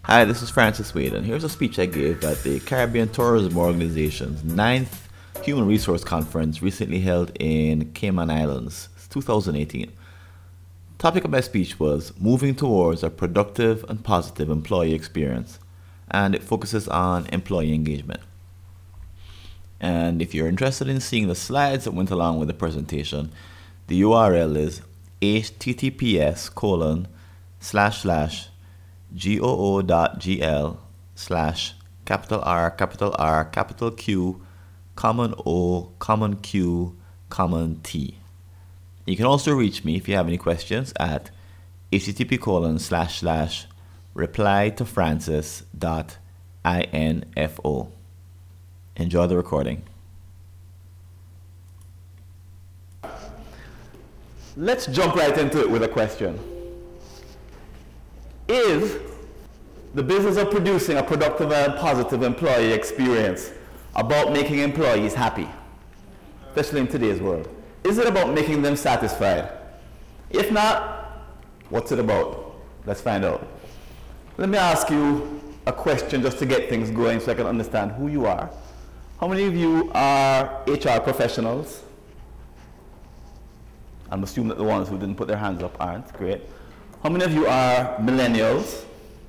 Hi, this is Francis Wade, and here's a speech I gave at the Caribbean Tourism Organization's 9th Human Resource Conference recently held in Cayman Islands, 2018. Topic of my speech was moving towards a productive and positive employee experience, and it focuses on employee engagement. And if you're interested in seeing the slides that went along with the presentation, the URL is https://goo.gl/R Q, common O, common Q, common T. You can also reach me if you have any questions at http://replytofrancis.info. Enjoy the recording. Let's jump right into it with a question. Is the business of producing a productive and positive employee experience about making employees happy, especially in today's world? Is it about making them satisfied? If not, what's it about? Let's find out. Let me ask you a question just to get things going so I can understand who you are. How many of you are HR professionals? I'm assuming that the ones who didn't put their hands up aren't. Great. How many of you are millennials?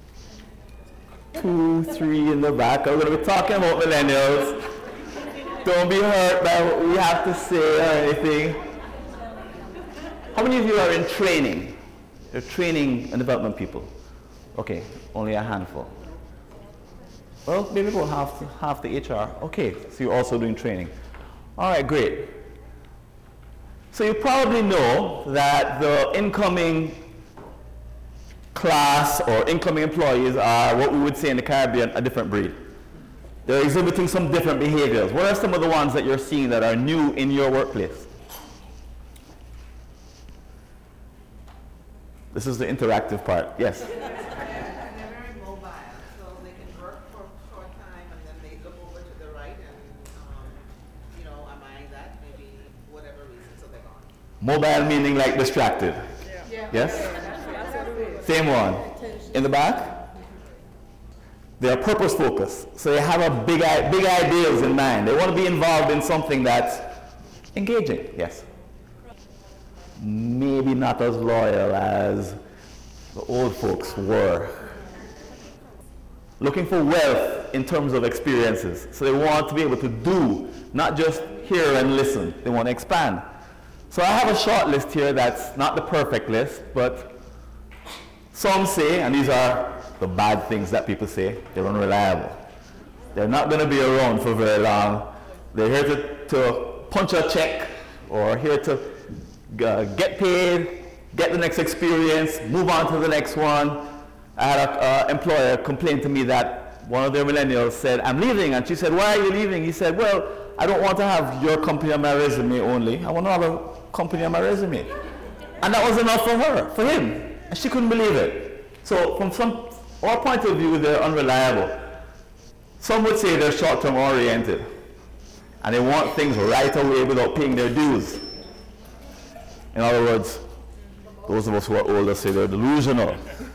2, 3 in the back. I'm going to be talking about millennials. Don't be hurt by what we have to say or anything. How many of you are in training? You're training and development people. Okay, only a handful. Well, maybe about half the HR. Okay, so you're also doing training. All right, great. So you probably know that the incoming class or incoming employees are what we would say in the Caribbean, a different breed. They're exhibiting some different behaviors. What are some of the ones that you're seeing that are new in your workplace? This is the interactive part. Yes? They're very mobile, so they can work for a short time and then they look over to the right and, am I that? Maybe whatever reason, so they're gone. Mobile meaning like distracted. Yeah. Yes? Same one. In the back? They are purpose focused. So they have a big ideas in mind. They want to be involved in something that's engaging. Yes? Maybe not as loyal as the old folks were. Looking for wealth in terms of experiences. So they want to be able to do, not just hear and listen. They want to expand. So I have a short list here that's not the perfect list, but some say, and these are the bad things that people say, they're unreliable. They're not going to be around for very long. They're here to punch a check or here to get paid, get the next experience, move on to the next one. I had an employer complain to me that one of their millennials said, I'm leaving. And she said, why are you leaving? He said, well, I don't want to have your company on my resume only. I want to have a company on my resume. And that was enough for her, for him. And she couldn't believe it. So from our point of view, they're unreliable. Some would say they're short-term oriented. And they want things right away without paying their dues. In other words, those of us who are older say they're delusional.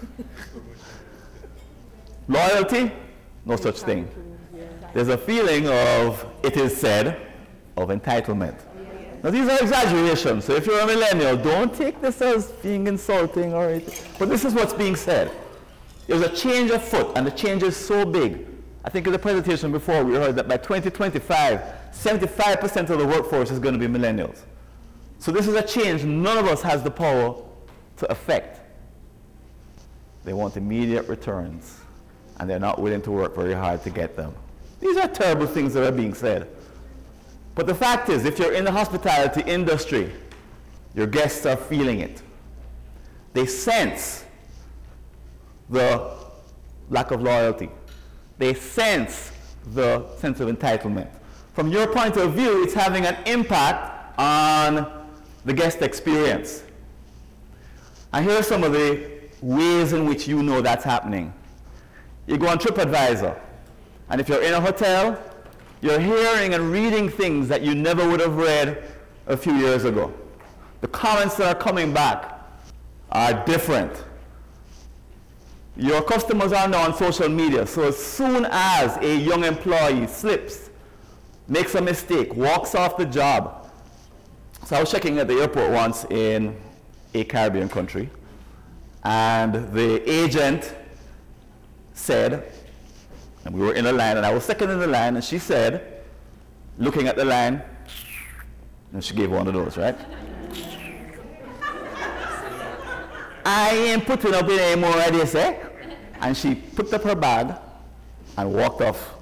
Loyalty? No such thing. There's a feeling of, it is said, of entitlement. Now these are exaggerations, so if you're a millennial, don't take this as being insulting or anything. But this is what's being said. There's a change afoot, and the change is so big. I think in the presentation before we heard that by 2025, 75% of the workforce is going to be millennials. So this is a change none of us has the power to affect. They want immediate returns, and they're not willing to work very hard to get them. These are terrible things that are being said. But the fact is, if you're in the hospitality industry, your guests are feeling it. They sense the lack of loyalty. They sense the sense of entitlement. From your point of view, it's having an impact on the guest experience. And here are some of the ways in which you know that's happening. You go on TripAdvisor, and if you're in a hotel, you're hearing and reading things that you never would have read a few years ago. The comments that are coming back are different. Your customers are now on social media, so as soon as a young employee slips, makes a mistake, walks off the job. So I was checking at the airport once in a Caribbean country, and the agent said, and we were in a line, and I was second in the line, and she said, looking at the line, and she gave one of those, right? I ain't putting up with any more, I say. And she picked up her bag and walked off.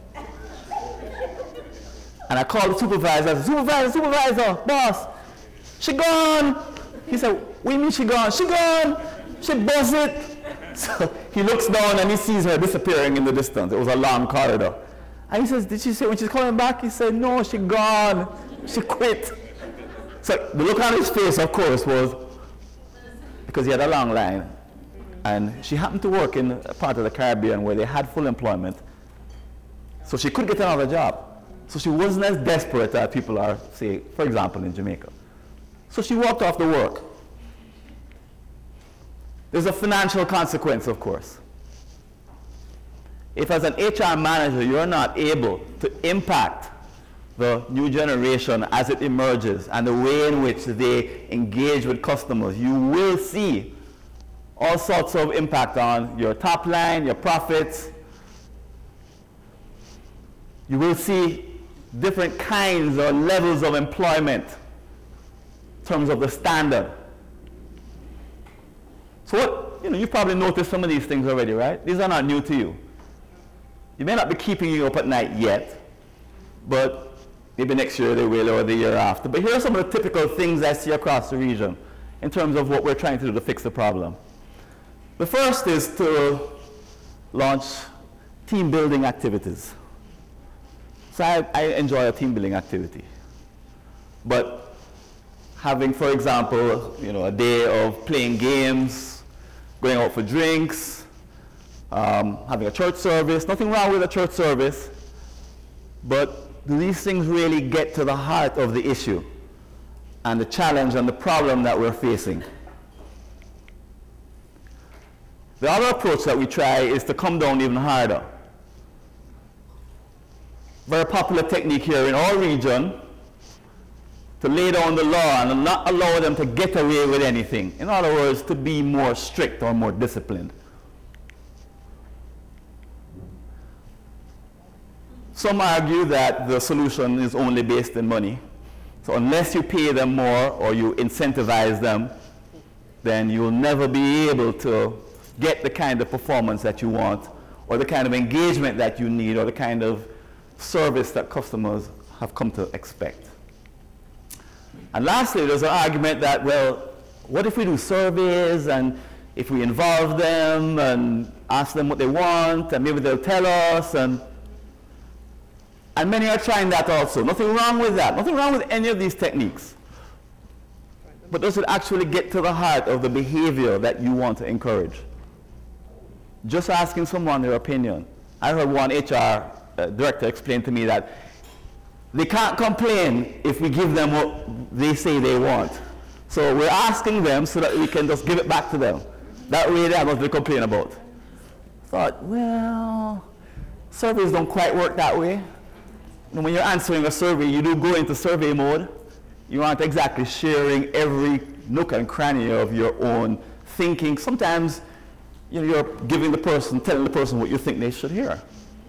And I called the supervisor, supervisor, boss, she gone. He said, what do you mean she gone? She gone. She buzzed it. So he looks down and he sees her disappearing in the distance. It was a long corridor. And he says, did she say when she's coming back? He said, no, she gone. She quit. So the look on his face, of course, was because he had a long line. And she happened to work in a part of the Caribbean where they had full employment. So she could get another job. So she wasn't as desperate as people are, say, for example, in Jamaica. So she walked off the work. There's a financial consequence, of course. If as an HR manager you're not able to impact the new generation as it emerges and the way in which they engage with customers, you will see all sorts of impact on your top line, your profits. You will see different kinds or levels of employment in terms of the standard. So you've probably noticed some of these things already, right? These are not new to you. You may not be keeping you up at night yet, but maybe next year they will, or the year after. But here are some of the typical things I see across the region in terms of what we're trying to do to fix the problem. The first is to launch team building activities. So I enjoy a team building activity. But having, for example, a day of playing games, going out for drinks, having a church service, nothing wrong with a church service, but do these things really get to the heart of the issue and the challenge and the problem that we're facing? The other approach that we try is to come down even harder. Very popular technique here in our region, to lay down the law and not allow them to get away with anything. In other words, to be more strict or more disciplined. Some argue that the solution is only based in money. So unless you pay them more or you incentivize them, then you'll never be able to get the kind of performance that you want, or the kind of engagement that you need, or the kind of service that customers have come to expect. And lastly, there's an argument that, well, what if we do surveys, and if we involve them and ask them what they want, and maybe they'll tell us, and many are trying that also. Nothing wrong with that. Nothing wrong with any of these techniques. But does it actually get to the heart of the behavior that you want to encourage? Just asking someone their opinion. I heard one HR director explain to me that they can't complain if we give them what they say they want. So we're asking them so that we can just give it back to them. That way they have nothing to complain about. I thought, well, surveys don't quite work that way. When you're answering a survey, you do go into survey mode. You aren't exactly sharing every nook and cranny of your own thinking. Sometimes you're telling the person what you think they should hear.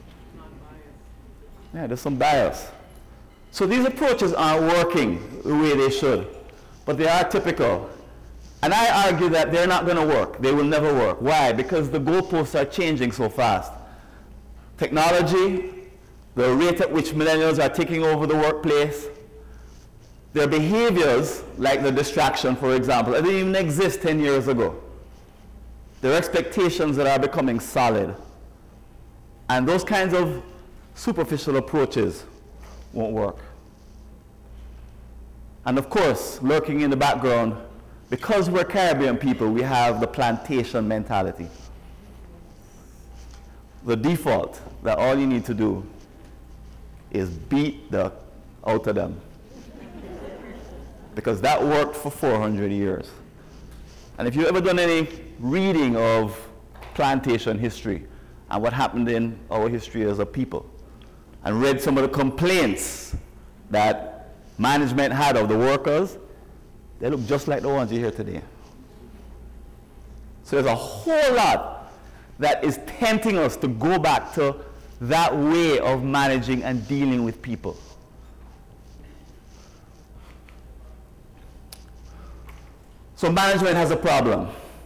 Yeah, there's some bias. So these approaches aren't working the way they should, but they are typical. And I argue that they're not going to work. They will never work. Why? Because the goalposts are changing so fast. Technology, the rate at which millennials are taking over the workplace, their behaviors, like the distraction, for example, that didn't even exist 10 years ago. There are expectations that are becoming solid. And those kinds of superficial approaches won't work. And of course, lurking in the background, because we're Caribbean people, we have the plantation mentality. The default that all you need to do is beat the out of them. Because that worked for 400 years. And if you've ever done any reading of plantation history and what happened in our history as a people, and read some of the complaints that management had of the workers, they look just like the ones you hear today. So there's a whole lot that is tempting us to go back to that way of managing and dealing with people. So management has a problem.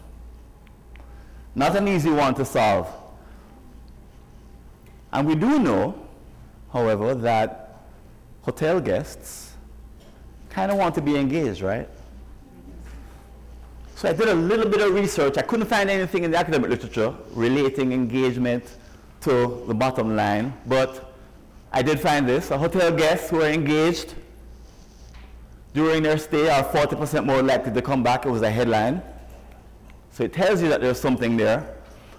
Not an easy one to solve. And we do know, however, that hotel guests kind of want to be engaged, right? So I did a little bit of research. I couldn't find anything in the academic literature relating engagement to the bottom line, but I did find this. Hotel guests who are engaged during their stay are 40% more likely to come back. It was a headline. So it tells you that there's something there.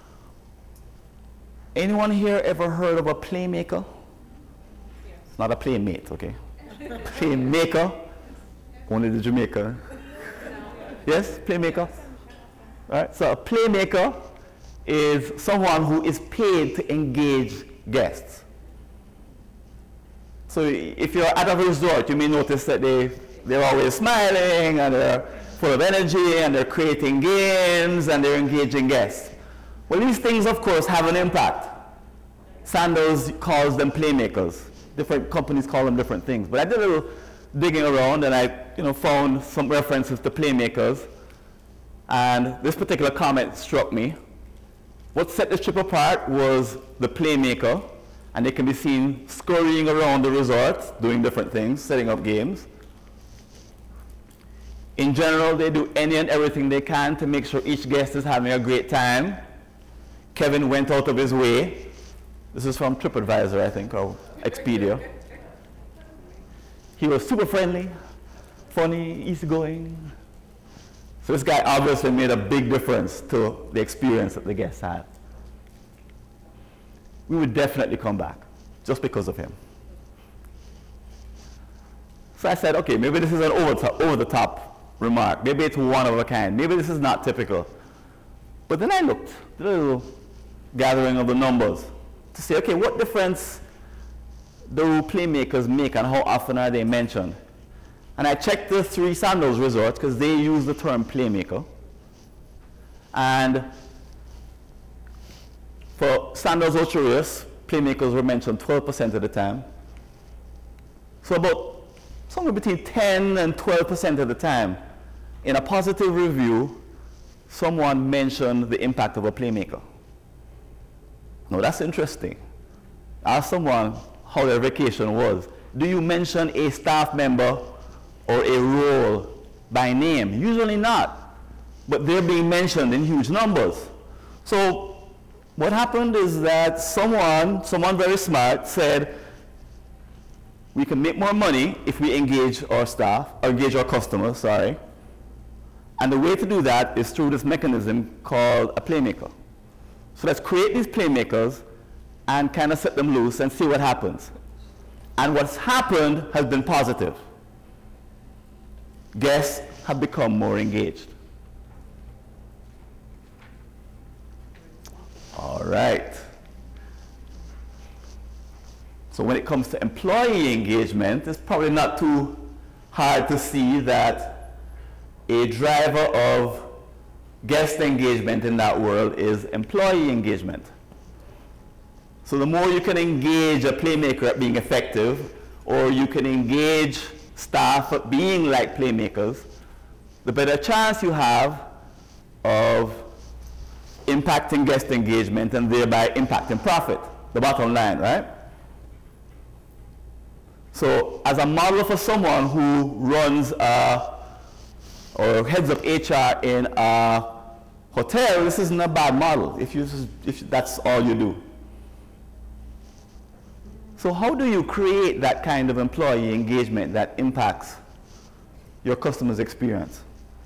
Anyone here ever heard of a playmaker? Yes. Not a playmate, okay? Playmaker? Only the Jamaica. Yes, playmaker? All right, so a playmaker is someone who is paid to engage guests. So if you're at a resort, you may notice that they're always smiling and they're full of energy and they're creating games and they're engaging guests. Well, these things, of course, have an impact. Sanders calls them playmakers. Different companies call them different things. But I did a little digging around and I found some references to playmakers. And this particular comment struck me. What set this trip apart was the playmaker, and they can be seen scurrying around the resort, doing different things, setting up games. In general, they do any and everything they can to make sure each guest is having a great time. Kevin went out of his way. This is from TripAdvisor, I think, or Expedia. He was super friendly, funny, easygoing. So this guy obviously made a big difference to the experience that the guests had. We would definitely come back just because of him. So I said, okay, maybe this is an over-the-top remark. Maybe it's one of a kind. Maybe this is not typical. But then I looked, did a little gathering of the numbers to say, okay, what difference do playmakers make and how often are they mentioned? And I checked the 3 Sandals resorts because they use the term playmaker. And for Sandals Ocherius, playmakers were mentioned 12% of the time. So about somewhere between 10 and 12% of the time, in a positive review, someone mentioned the impact of a playmaker. Now that's interesting. Ask someone how their vacation was. Do you mention a staff member or a role by name? Usually not, but they're being mentioned in huge numbers. So what happened is that someone very smart said, we can make more money if we engage our staff, or engage our customers, sorry. And the way to do that is through this mechanism called a playmaker. So let's create these playmakers and kind of set them loose and see what happens. And what's happened has been positive. Guests have become more engaged. All right. So when it comes to employee engagement, it's probably not too hard to see that a driver of guest engagement in that world is employee engagement. So the more you can engage a playmaker at being effective, or you can engage staff at being like playmakers, the better chance you have of impacting guest engagement and thereby impacting profit, the bottom line, right? So as a model for someone who runs or heads up HR in a hotel, this isn't a bad model if that's all you do. So how do you create that kind of employee engagement that impacts your customer's experience?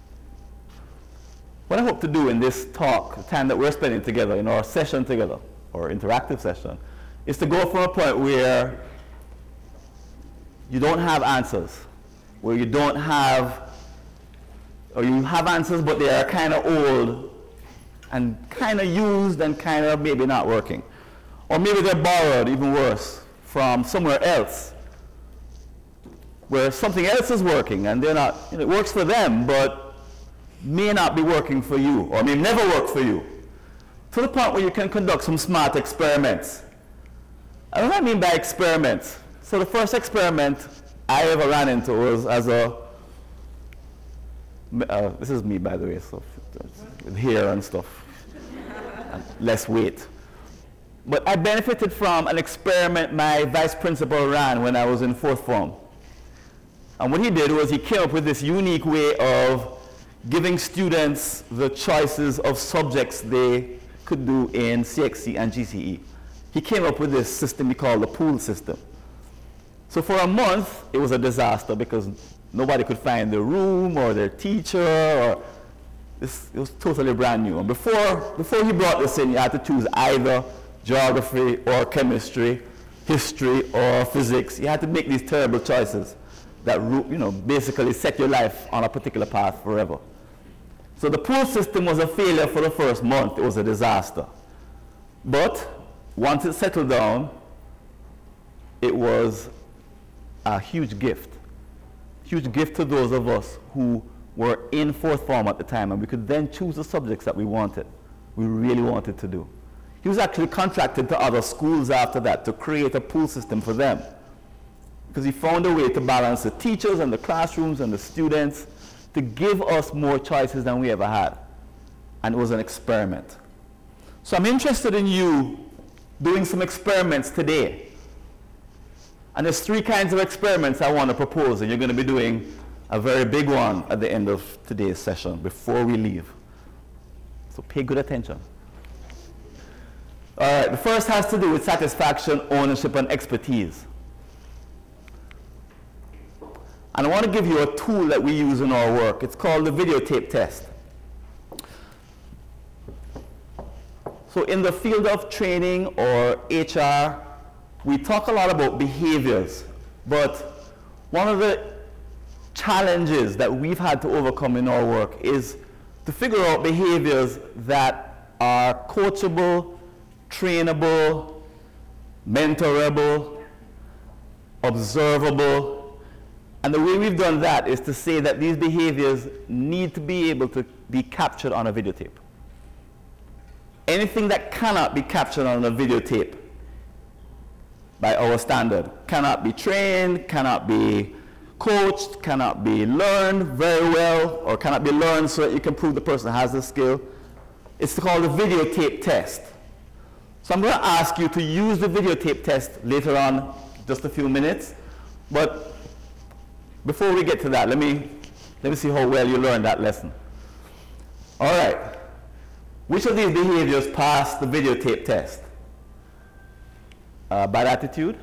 What I hope to do in this talk, the time that we're spending together, in our session together, or interactive session, is to go from a point where you don't have answers, where you don't have, or you have answers but they are kind of old and kind of used and kind of maybe not working. Or maybe they're borrowed, even worse, from somewhere else, where something else is working and they're not, it works for them, but may not be working for you, or may never work for you. To the point where you can conduct some smart experiments. And what I mean by experiments, so the first experiment I ever ran into was as a, this is me by the way, so with hair and stuff, and less weight. But I benefited from an experiment my vice principal ran when I was in 4th form. And what he did was he came up with this unique way of giving students the choices of subjects they could do in CXC and GCE. He came up with this system he called the pool system. So for a month, it was a disaster because nobody could find their room or their teacher, or it was totally brand new. And before he brought this in, you had to choose either geography or chemistry, history or physics. You had to make these terrible choices that basically set your life on a particular path forever. So the pool system was a failure for the first month. It was a disaster. But once it settled down, it was a huge gift. Huge gift to those of us who were in 4th form at the time, and we could then choose the subjects that we really wanted to do. He was actually contracted to other schools after that to create a pool system for them, because he found a way to balance the teachers and the classrooms and the students to give us more choices than we ever had. And it was an experiment. So I'm interested in you doing some experiments today. And there's 3 kinds of experiments I want to propose, and you're going to be doing a very big one at the end of today's session before we leave. So pay good attention. All right, the first has to do with satisfaction, ownership, and expertise. And I want to give you a tool that we use in our work. It's called the videotape test. So in the field of training or HR, we talk a lot about behaviors, but one of the challenges that we've had to overcome in our work is to figure out behaviors that are coachable, trainable, mentorable, observable. And the way we've done that is to say that these behaviors need to be able to be captured on a videotape. Anything that cannot be captured on a videotape by our standard cannot be trained, cannot be coached, cannot be learned very well, or cannot be learned so that you can prove the person has the skill. It's called the videotape test. So I'm going to ask you to use the videotape test later on, just a few minutes. But before we get to that, let me see how well you learned that lesson. All right. Which of these behaviors pass the videotape test? Bad attitude?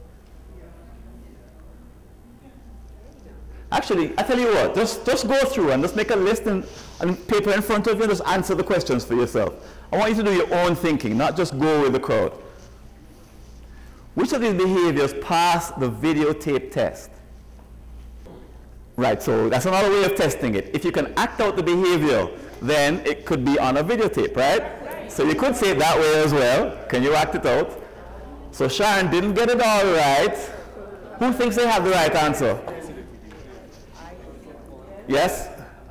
Actually, I tell you what, just go through and just make a list and paper in front of you and just answer the questions for yourself. I want you to do your own thinking, not just go with the crowd. Which of these behaviors pass the videotape test? Right, so that's another way of testing it. If you can act out the behavior, then it could be on a videotape, right? So you could say it that way as well. Can you act it out? So Sharon didn't get it all right. Who thinks they have the right answer? Yes?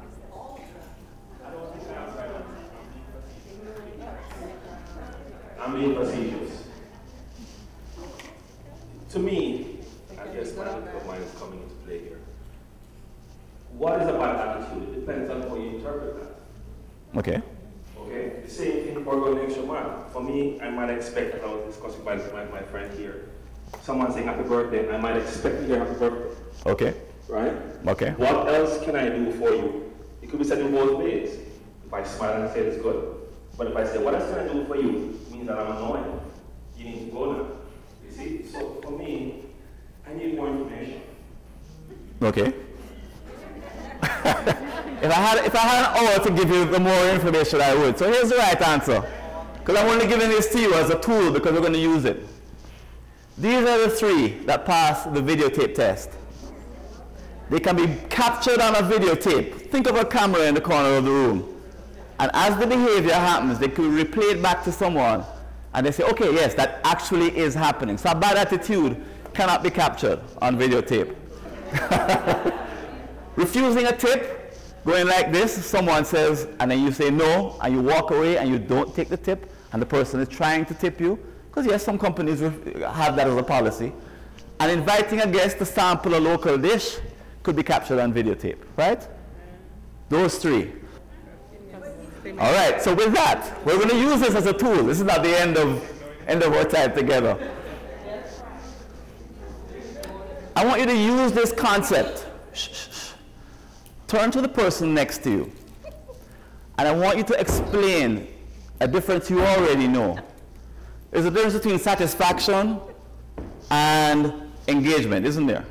I'm being facetious. To me, I guess my mind is coming into play here. What is a bad attitude? It depends on how you interpret that. Okay. Okay? The same thing for going the extra mile. For me, I might expect, and I was discussing with my friend here, someone saying happy birthday, I might expect to hear happy birthday. Okay. Right? Okay. What else can I do for you? It could be said in both ways. If I smile and say it's good. But if I say, what else can I do for you? It means that I'm annoying. You need to go now. You see? So for me, I need more information. Okay. If I had an hour to give you the more information, I would. So here's the right answer. Because I'm only giving this to you as a tool because we're going to use it. These are the 3 that pass the videotape test. They can be captured on a videotape. Think of a camera in the corner of the room. And as the behavior happens, they could replay it back to someone, and they say, okay, yes, that actually is happening. So a bad attitude cannot be captured on videotape. Refusing a tip, going like this, someone says, and then you say no, and you walk away and you don't take the tip, and the person is trying to tip you, because yes, some companies have that as a policy. And inviting a guest to sample a local dish could be captured on videotape, right? Those three. All right, so with that, we're going to use this as a tool. This is not the end of our time together. I want you to use this concept. Turn to the person next to you, and I want you to explain a difference you already know. There's a difference between satisfaction and engagement, isn't there?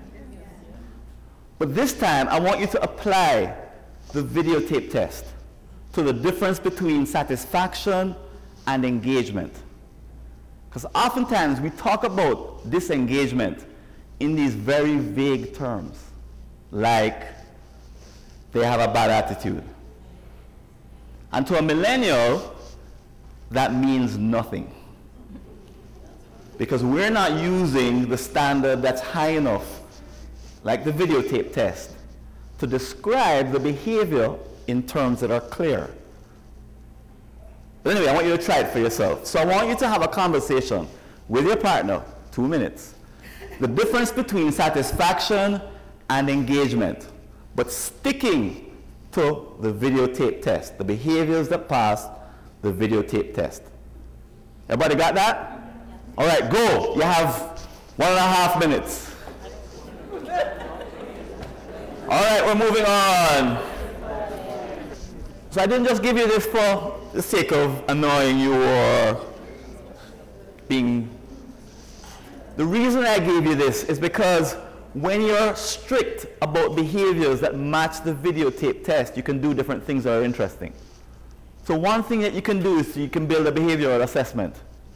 But this time, I want you to apply the videotape test to the difference between satisfaction and engagement. Because oftentimes we talk about disengagement in these very vague terms, like they have a bad attitude. And to a millennial, that means nothing. Because we're not using the standard that's high enough, like the videotape test, to describe the behavior in terms that are clear. But anyway, I want you to try it for yourself. So I want you to have a conversation with your partner, 2 minutes. The difference between satisfaction and engagement, but sticking to the videotape test, the behaviors that pass the videotape test. Everybody got that? All right, go. You have 1.5 minutes. All right, we're moving on. So I didn't just give you this for the sake of annoying you or being... The reason I gave you this is because when you're strict about behaviors that match the videotape test, you can do different things that are interesting. So one thing that you can do is you can build a behavioral assessment.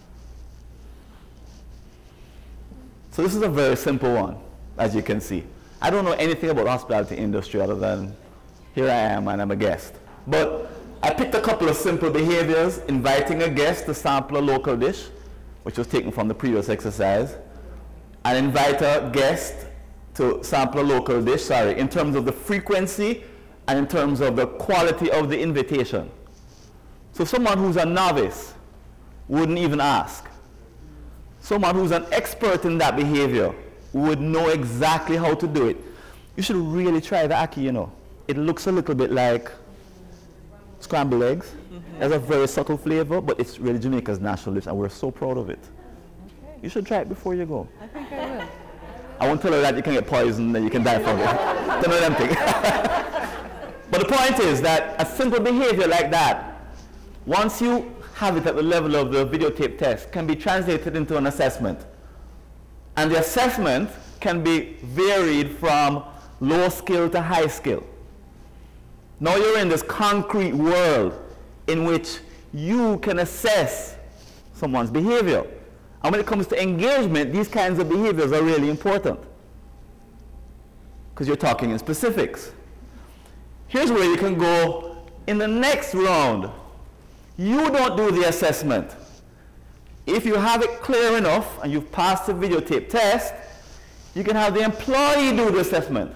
So this is a very simple one, as you can see. I don't know anything about the hospitality industry other than here I am and I'm a guest. But I picked a couple of simple behaviors: inviting a guest to sample a local dish, which was taken from the previous exercise, and invite a guest to sample a local dish, in terms of the frequency and in terms of the quality of the invitation. So someone who's a novice wouldn't even ask. Someone who's an expert in that behavior would know exactly how to do it. You should really try the ackee, you know. It looks a little bit like scrambled eggs. Mm-hmm. It has a very subtle flavor, but it's really Jamaica's national dish, and we're so proud of it. Okay. You should try it before you go. I think I will. I won't tell her that you can get poisoned and you can die from it. Don't know them things. But the point is that a simple behavior like that, once you have it at the level of the videotape test, can be translated into an assessment. And the assessment can be varied from low skill to high skill. Now you're in this concrete world in which you can assess someone's behavior. And when it comes to engagement, these kinds of behaviors are really important, because you're talking in specifics. Here's where you can go in the next round. You don't do the assessment. If you have it clear enough and you've passed the videotape test, you can have the employee do the assessment.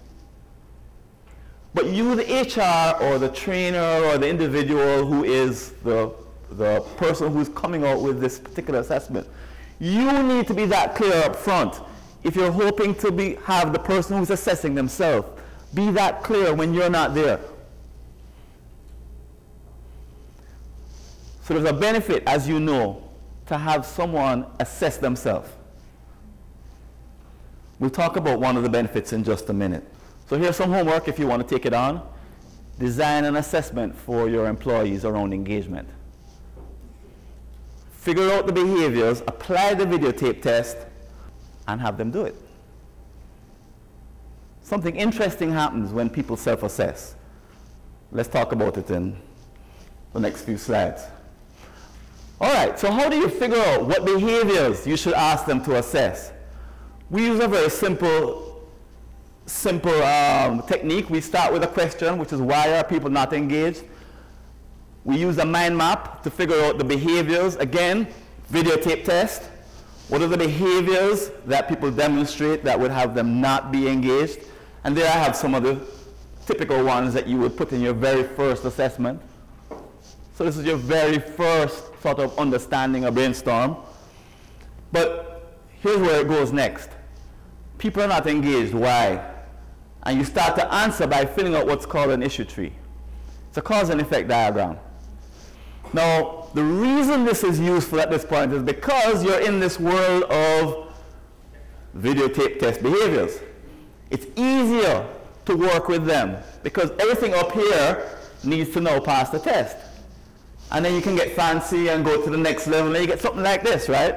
But you, the HR or the trainer or the individual who is the person who's coming out with this particular assessment, you need to be that clear up front. If you're hoping to have the person who's assessing themselves be that clear when you're not there. So there's a benefit, as you know, to have someone assess themselves. We'll talk about one of the benefits in just a minute. So here's some homework if you want to take it on. Design an assessment for your employees around engagement. Figure out the behaviors, apply the videotape test, and have them do it. Something interesting happens when people self-assess. Let's talk about it in the next few slides. All right, so how do you figure out what behaviors you should ask them to assess? We use a very simple technique. We start with a question, which is, why are people not engaged? We use a mind map to figure out the behaviors. Again, videotape test. What are the behaviors that people demonstrate that would have them not be engaged? And there I have some of the typical ones that you would put in your very first assessment. So this is your very first sort of understanding or brainstorm. But here's where it goes next. People are not engaged. Why? And you start to answer by filling out what's called an issue tree. It's a cause and effect diagram. Now, the reason this is useful at this point is because you're in this world of videotape test behaviors. It's easier to work with them because everything up here needs to now pass the test. And then you can get fancy and go to the next level and you get something like this, right?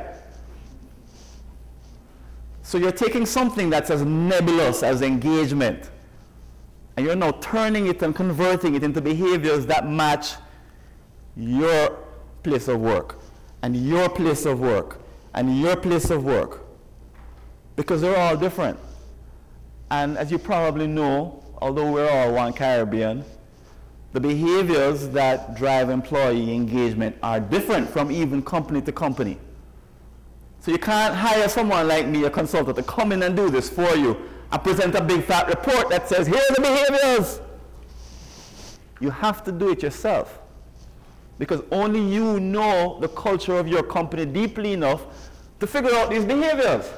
So you're taking something that's as nebulous as engagement and you're now turning it and converting it into behaviors that match your place of work and your place of work and your place of work because they're all different. And as you probably know, although we're all one Caribbean, the behaviors that drive employee engagement are different from even company to company. So you can't hire someone like me, a consultant, to come in and do this for you and present a big fat report that says, here are the behaviors. You have to do it yourself because only you know the culture of your company deeply enough to figure out these behaviors.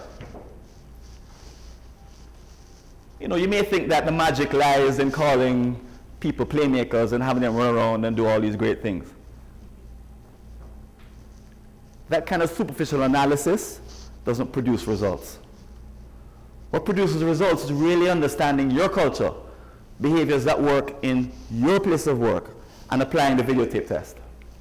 You know, you may think that the magic lies in calling people playmakers and having them run around and do all these great things. That kind of superficial analysis doesn't produce results. What produces results is really understanding your culture, behaviors that work in your place of work, and applying the videotape test.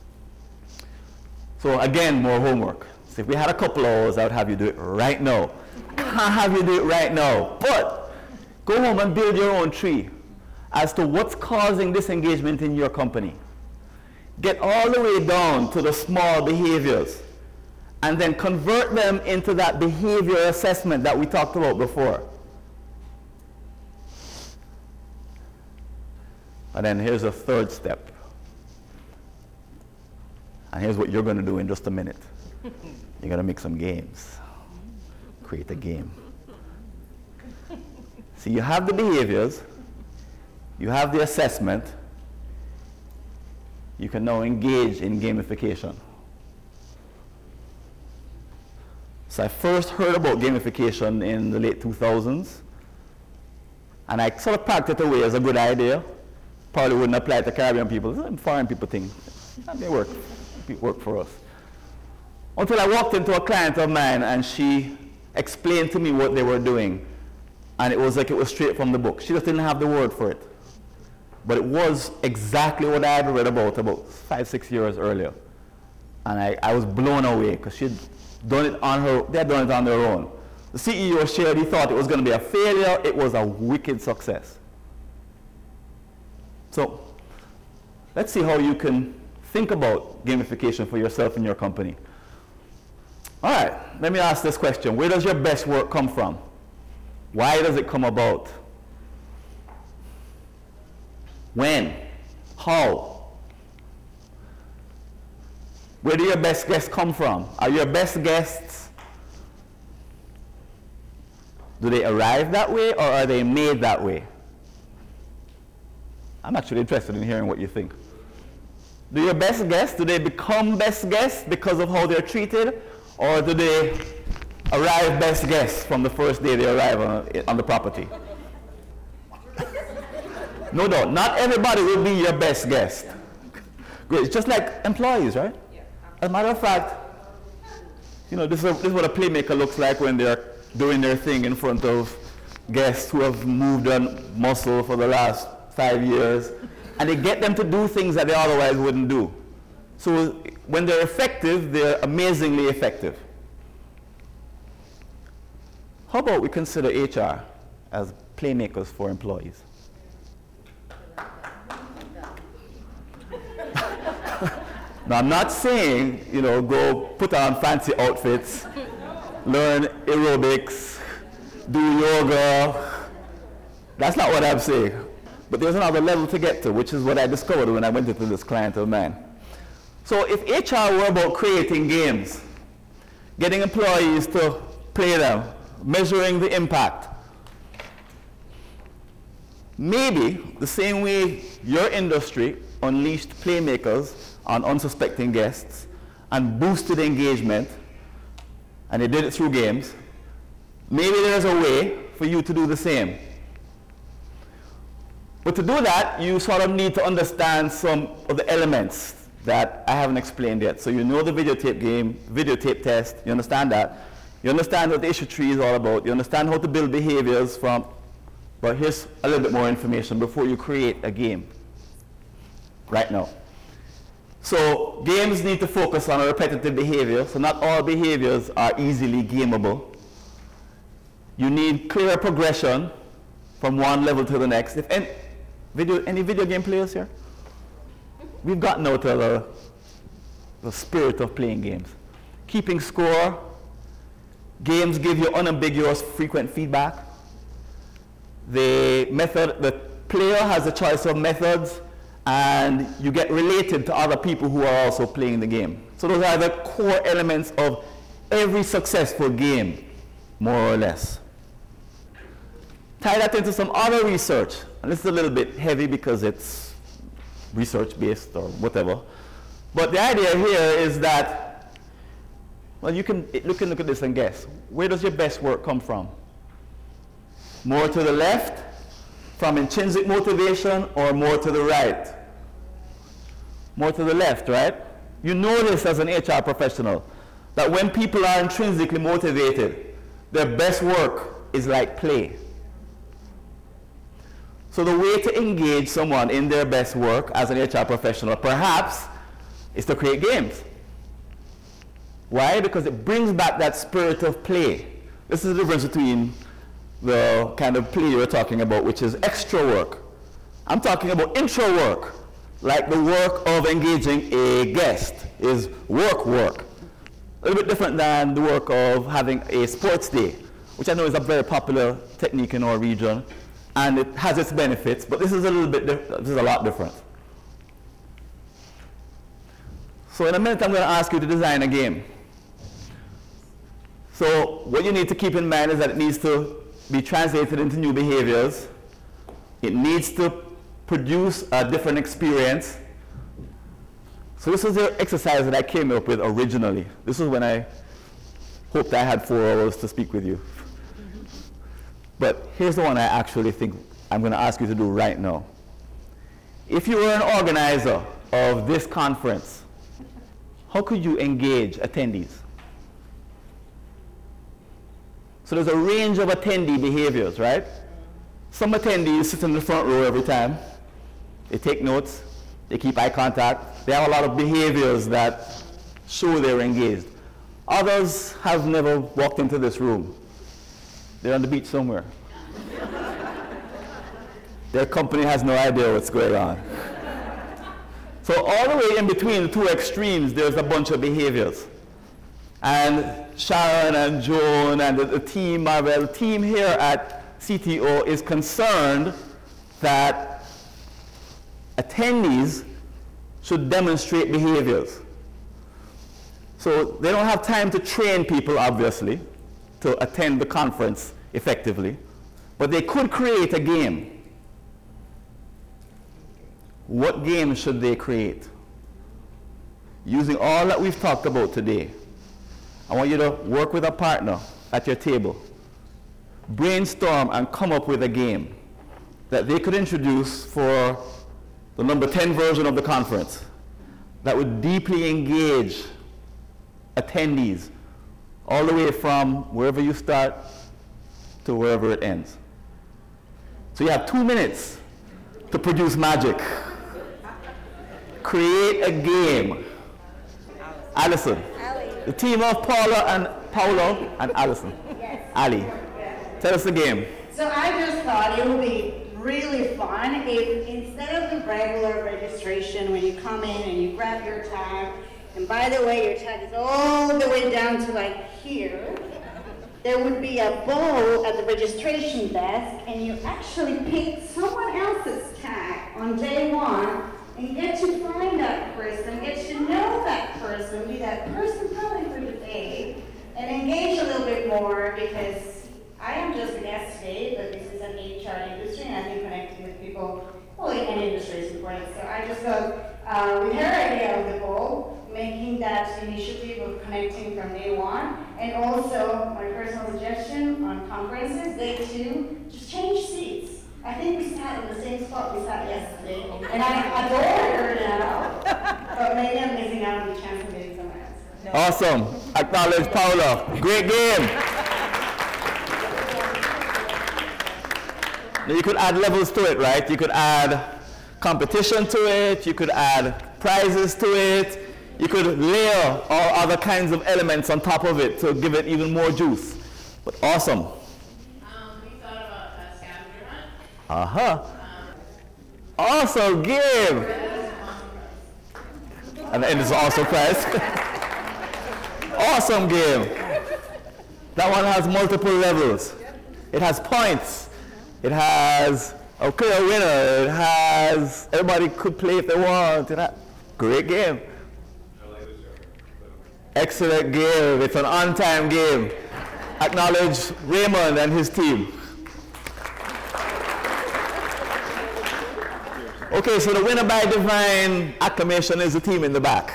So again, more homework. So if we had a couple of hours, I would have you do it right now. I can't have you do it right now, but go home and build your own tree as to what's causing disengagement in your company. Get all the way down to the small behaviors and then convert them into that behavior assessment that we talked about before. And then here's a third step. And here's what you're going to do in just a minute. You're going to make some games. Create a game. See, you have the behaviors, you have the assessment, you can now engage in gamification. So I first heard about gamification in the late 2000s, and I sort of packed it away as a good idea. Probably wouldn't apply to Caribbean people. It's a foreign people thing. That may work for us. Until I walked into a client of mine and she explained to me what they were doing. And it was like it was straight from the book. She just didn't have the word for it. But it was exactly what I had read about 5-6 years earlier. And I was blown away because she'd done it on her, they had done it on their own. The CEO shared he thought it was going to be a failure. It was a wicked success. So let's see how you can think about gamification for yourself and your company. All right, let me ask this question. Where does your best work come from? Why does it come about? When? How? Where do your best guests come from? Are your best guests, do they arrive that way or are they made that way? I'm actually interested in hearing what you think. Do your best guests, do they become best guests because of how they're treated, or do they arrive best guests from the first day they arrive on the property? No doubt, not everybody will be your best guest. Great. It's just like employees, right? As a matter of fact, you know, this is what a playmaker looks like when they're doing their thing in front of guests who have moved on muscle for the last 5 years, and they get them to do things that they otherwise wouldn't do. So when they're effective, they're amazingly effective. How about we consider HR as playmakers for employees? Now, I'm not saying, you know, go put on fancy outfits, learn aerobics, do yoga. That's not what I'm saying. But there's another level to get to, which is what I discovered when I went into this client of mine. So if HR were about creating games, getting employees to play them, measuring the impact, maybe the same way your industry unleashed playmakers on unsuspecting guests and boosted engagement, and they did it through games, maybe there's a way for you to do the same. But to do that, you sort of need to understand some of the elements that I haven't explained yet. So you know the videotape game, videotape test, you understand that. You understand what the issue tree is all about. You understand how to build behaviors from, but here's a little bit more information before you create a game right now. So games need to focus on a repetitive behavior, so not all behaviors are easily gameable. You need clearer progression from one level to the next. If any video game players here? We've gotten out of the spirit of playing games. Keeping score. Games give you unambiguous frequent feedback. The player has a choice of methods, and you get related to other people who are also playing the game. So those are the core elements of every successful game, more or less. Tie that into some other research, and this is a little bit heavy because it's research-based or whatever. But the idea here is that, well, you can look at this and guess. Where does your best work come from? More to the left, from intrinsic motivation, or more to the right? More to the left, right? You know this as an HR professional, that when people are intrinsically motivated, their best work is like play. So the way to engage someone in their best work as an HR professional, perhaps, is to create games. Why? Because it brings back that spirit of play. This is the difference between the kind of play you were talking about, which is extra work. I'm talking about intro work, like the work of engaging a guest is work. A little bit different than the work of having a sports day, which I know is a very popular technique in our region, and it has its benefits, but this is a lot different. So in a minute I'm going to ask you to design a game. So what you need to keep in mind is that it needs to be translated into new behaviors. It needs to produce a different experience. So this was the exercise that I came up with originally. This was when I hoped I had 4 hours to speak with you. But here's the one I actually think I'm going to ask you to do right now. If you were an organizer of this conference, how could you engage attendees? So there's a range of attendee behaviors, right? Some attendees sit in the front row every time. They take notes. They keep eye contact. They have a lot of behaviors that show they're engaged. Others have never walked into this room. They're on the beach somewhere. Their company has no idea what's going on. So all the way in between the two extremes, there's a bunch of behaviors. And Sharon and Joan and the team, Marvel, the team here at CTO is concerned that attendees should demonstrate behaviors. So they don't have time to train people, obviously, to attend the conference effectively, but they could create a game. What game should they create? Using all that we've talked about today, I want you to work with a partner at your table, brainstorm and come up with a game that they could introduce for the number 10 version of the conference that would deeply engage attendees all the way from wherever you start to wherever it ends. So you have 2 minutes to produce magic. Create a game. Allison. The team of Paulo and Allison. Yes. Ali. Tell us the game. So I just thought it would be really fun if instead of the regular registration when you come in and you grab your tag, and by the way, your tag is all the way down to like here, there would be a bowl at the registration desk, and you actually pick someone else's tag on day one and get to find that person, get to know that person, be that person probably for the day, and engage a little bit more, because I am just a guest today, but this is an HR industry, and I think connecting with people, well, in any industry is important. So I just thought, with her idea of the bowl, making that initiative of connecting from day one, and also my personal suggestion on conferences, day two, just change seats. I think we sat in the same spot we sat yesterday, and I adore her now, but maybe I'm missing out on the chance of getting somewhere else. Awesome. Acknowledge Paula. Great game. Now you could add levels to it, right? You could add competition to it. You could add prizes to it. You could layer all other kinds of elements on top of it to give it even more juice. But awesome. We thought about a scavenger hunt. Uh-huh. Awesome game. And the end is also prize. Awesome game. That one has multiple levels. It has points. It has a clear winner. It has, everybody could play if they want. Great game. Excellent game. It's an on-time game. Acknowledge Raymond and his team. Okay, so the winner by divine acclamation is the team in the back.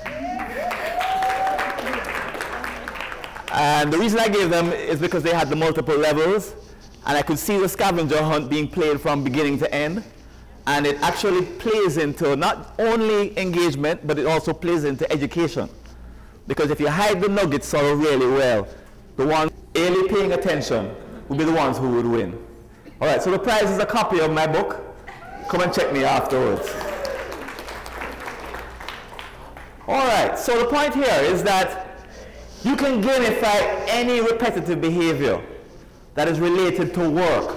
And the reason I gave them is because they had the multiple levels, and I could see the scavenger hunt being played from beginning to end. And it actually plays into not only engagement, but it also plays into education. Because if you hide the nuggets sort of really well, the ones really paying attention will be the ones who would win. All right, so the prize is a copy of my book. Come and check me afterwards. All right, so the point here is that you can gamify any repetitive behavior that is related to work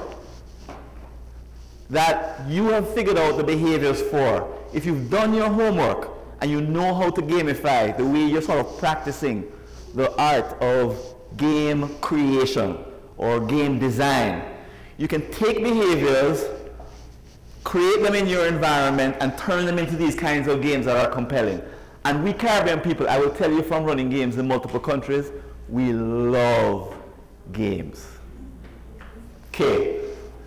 that you have figured out the behaviors for. If you've done your homework and you know how to gamify the way you're sort of practicing the art of game creation or game design, you can take behaviors, create them in your environment, and turn them into these kinds of games that are compelling. And we Caribbean people, I will tell you from running games in multiple countries, we love games. Okay.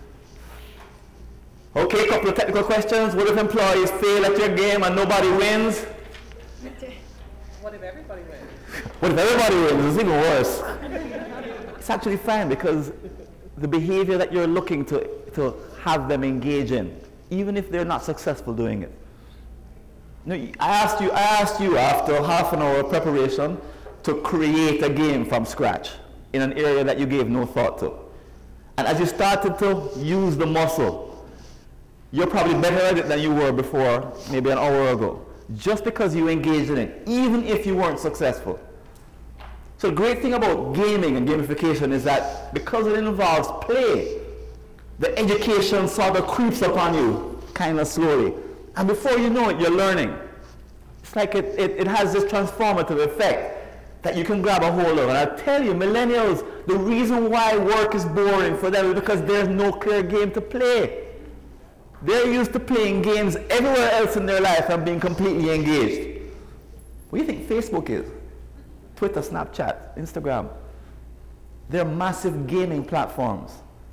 Okay, a couple of technical questions. What if employees fail at your game and nobody wins? What if everybody wins? What if everybody wins? It's even worse. It's actually fine, because the behavior that you're looking to have them engage in, even if they're not successful doing it. No, I asked you after half an hour of preparation to create a game from scratch in an area that you gave no thought to. And as you started to use the muscle, you're probably better at it than you were before, maybe an hour ago, just because you engaged in it, even if you weren't successful. So the great thing about gaming and gamification is that because it involves play, the education sort of creeps upon you kind of slowly. And before you know it, you're learning. It's like it has this transformative effect that you can grab a hold of. And I tell you, millennials, the reason why work is boring for them is because there's no clear game to play. They're used to playing games everywhere else in their life and being completely engaged. What do you think Facebook is? Twitter, Snapchat, Instagram. They're massive gaming platforms.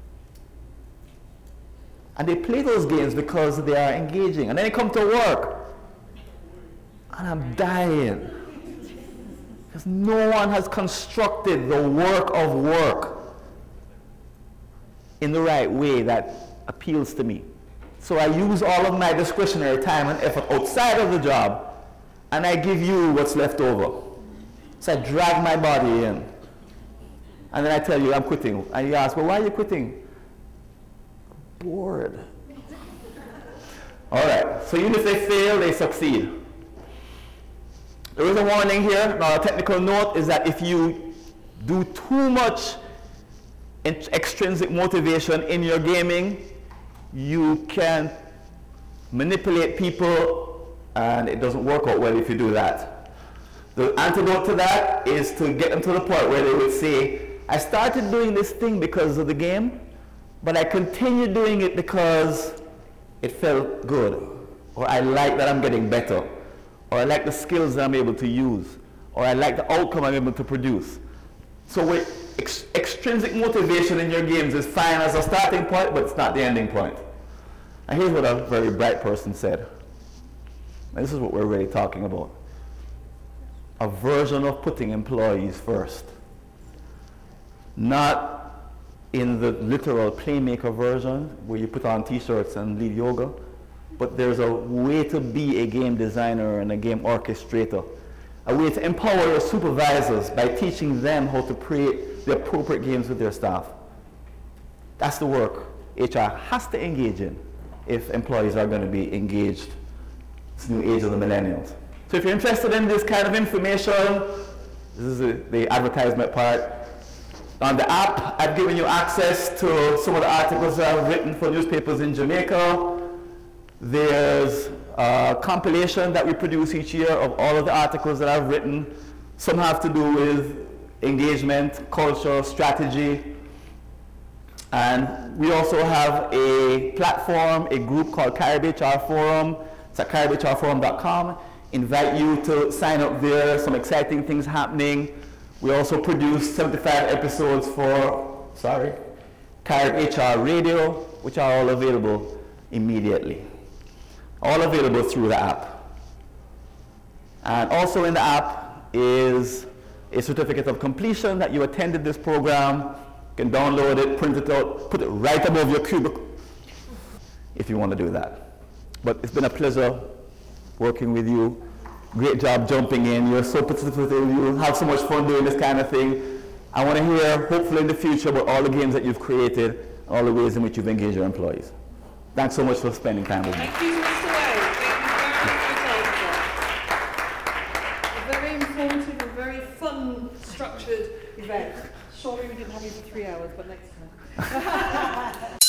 And they play those games because they are engaging. And then they come to work. And I'm dying. Because no one has constructed the work of work in the right way that appeals to me. So I use all of my discretionary time and effort outside of the job, and I give you what's left over. So I drag my body in. And then I tell you, I'm quitting. And you ask, well, why are you quitting? Bored. All right, so even if they fail, they succeed. There is a warning here. Now, a technical note is that if you do too much extrinsic motivation in your gaming, you can manipulate people, and it doesn't work out well if you do that. The antidote to that is to get them to the point where they would say, I started doing this thing because of the game, but I continued doing it because it felt good, or I like that I'm getting better, or I like the skills that I'm able to use, or I like the outcome I'm able to produce. So with extrinsic motivation in your games is fine as a starting point, but it's not the ending point. And here's what a very bright person said. And this is what we're really talking about. A version of putting employees first. Not in the literal playmaker version where you put on t-shirts and lead yoga, but there's a way to be a game designer and a game orchestrator. A way to empower your supervisors by teaching them how to create the appropriate games with their staff. That's the work HR has to engage in if employees are going to be engaged. It's the new age of the millennials. So if you're interested in this kind of information, this is the advertisement part. On the app, I've given you access to some of the articles that I've written for newspapers in Jamaica. There's a compilation that we produce each year of all of the articles that I've written. Some have to do with engagement, culture, strategy. And we also have a platform, a group called Carib HR Forum. It's at caribhrforum.com. Invite you to sign up there. Some exciting things happening. We also produce 75 episodes for, Carib HR Radio, which are all available immediately. All available through the app. And also in the app is a certificate of completion that you attended this program. You can download it, print it out, put it right above your cubicle if you want to do that. But it's been a pleasure working with you. Great job jumping in. You're so participative. You have so much fun doing this kind of thing. I want to hear, hopefully in the future, about all the games that you've created, all the ways in which you've engaged your employees. Thanks so much for spending time with me. Thank you, Mr. Wade. Thank you very much for taking that. A very informative and very fun, structured event. Sorry we didn't have you for 3 hours, but next time.